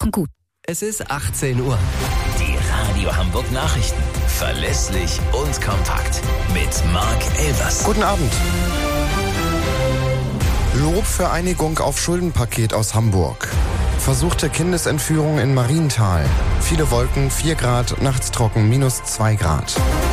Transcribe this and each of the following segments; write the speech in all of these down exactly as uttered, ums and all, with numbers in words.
kommt gut. Es ist achtzehn Uhr. Die Radio Hamburg Nachrichten. Verlässlich und kompakt. Mit Marc Elvers. Guten Abend. Lob für Einigung auf Schuldenpaket aus Hamburg. Versuchte Kindesentführung in Marienthal. Viele Wolken, vier Grad, nachts trocken, minus zwei Grad.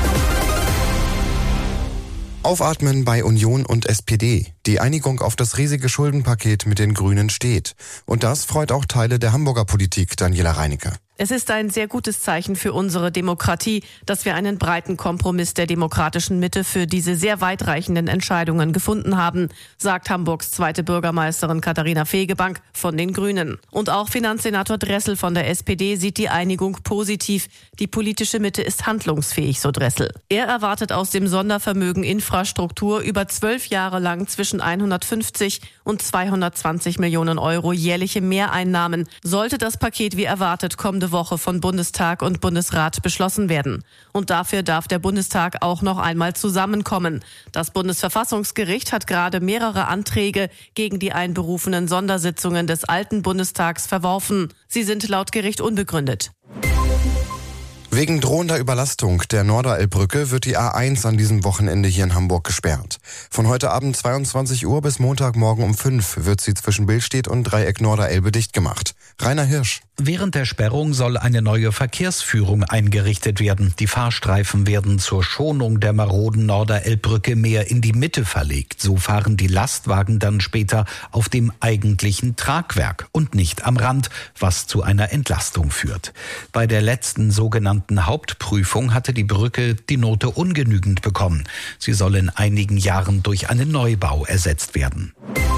Aufatmen bei Union und S P D. Die Einigung auf das riesige Schuldenpaket mit den Grünen steht. Und das freut auch Teile der Hamburger Politik, Daniela Reinecke. Es ist ein sehr gutes Zeichen für unsere Demokratie, dass wir einen breiten Kompromiss der demokratischen Mitte für diese sehr weitreichenden Entscheidungen gefunden haben, sagt Hamburgs zweite Bürgermeisterin Katharina Fegebank von den Grünen. Und auch Finanzsenator Dressel von der S P D sieht die Einigung positiv. Die politische Mitte ist handlungsfähig, so Dressel. Er erwartet aus dem Sondervermögen Infrastruktur über zwölf Jahre lang zwischen hundertfünfzig und zweihundertzwanzig Millionen Euro jährliche Mehreinnahmen. Sollte das Paket wie erwartet kommende Woche von Bundestag und Bundesrat beschlossen werden. Und dafür darf der Bundestag auch noch einmal zusammenkommen. Das Bundesverfassungsgericht hat gerade mehrere Anträge gegen die einberufenen Sondersitzungen des alten Bundestags verworfen. Sie sind laut Gericht unbegründet. Wegen drohender Überlastung der Norderelbbrücke wird die A eins an diesem Wochenende hier in Hamburg gesperrt. Von heute Abend zweiundzwanzig Uhr bis Montagmorgen um fünf wird sie zwischen Billstedt und Dreieck Norderelbe dicht gemacht. Rainer Hirsch. Während der Sperrung soll eine neue Verkehrsführung eingerichtet werden. Die Fahrstreifen werden zur Schonung der maroden Norderelbbrücke mehr in die Mitte verlegt. So fahren die Lastwagen dann später auf dem eigentlichen Tragwerk und nicht am Rand, was zu einer Entlastung führt. Bei der letzten sogenannten Hauptprüfung hatte die Brücke die Note ungenügend bekommen. Sie soll in einigen Jahren durch einen Neubau ersetzt werden.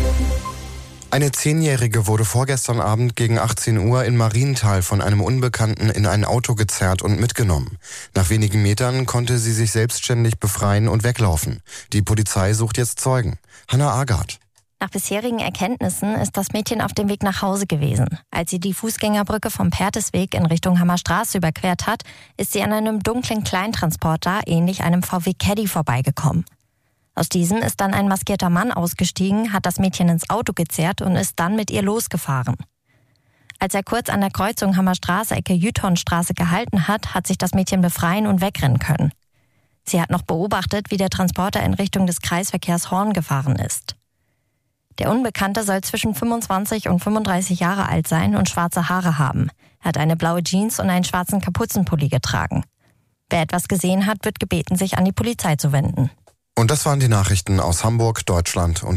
Eine Zehnjährige wurde vorgestern Abend gegen achtzehn Uhr in Marienthal von einem Unbekannten in ein Auto gezerrt und mitgenommen. Nach wenigen Metern konnte sie sich selbstständig befreien und weglaufen. Die Polizei sucht jetzt Zeugen. Hannah Agard. Nach bisherigen Erkenntnissen ist das Mädchen auf dem Weg nach Hause gewesen. Als sie die Fußgängerbrücke vom Pertesweg in Richtung Hammerstraße überquert hat, ist sie an einem dunklen Kleintransporter, ähnlich einem V W Caddy, vorbeigekommen. Aus diesem ist dann ein maskierter Mann ausgestiegen, hat das Mädchen ins Auto gezerrt und ist dann mit ihr losgefahren. Als er kurz an der Kreuzung Hammerstraße, Ecke Jütonstraße gehalten hat, hat sich das Mädchen befreien und wegrennen können. Sie hat noch beobachtet, wie der Transporter in Richtung des Kreisverkehrs Horn gefahren ist. Der Unbekannte soll zwischen fünfundzwanzig und fünfunddreißig Jahre alt sein und schwarze Haare haben. Er hat eine blaue Jeans und einen schwarzen Kapuzenpulli getragen. Wer etwas gesehen hat, wird gebeten, sich an die Polizei zu wenden. Und das waren die Nachrichten aus Hamburg, Deutschland und